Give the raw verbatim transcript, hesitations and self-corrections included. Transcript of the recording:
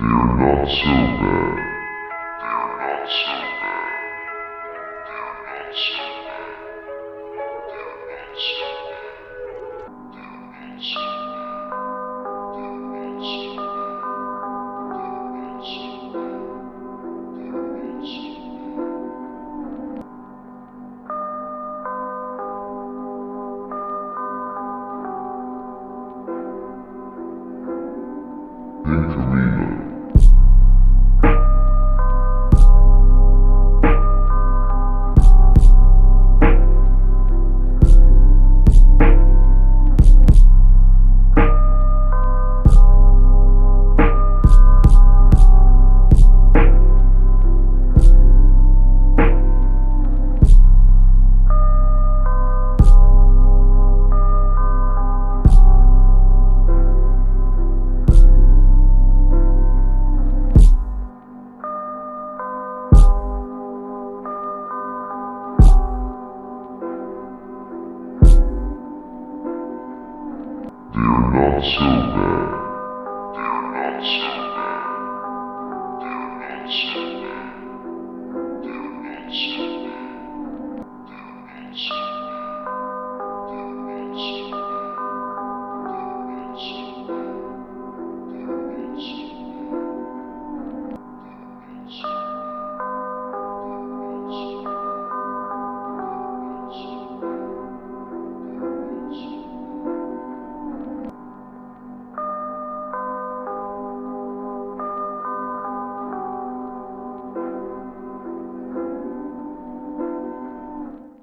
They're not so bad. They're not so bad. They're not so bad. They're not so bad. They're not so bad. They're not so bad. They're not so bad. They're not so bad. Pinkarino. They're not so bad. They're not so bad. They're not so bad. They're not so bad.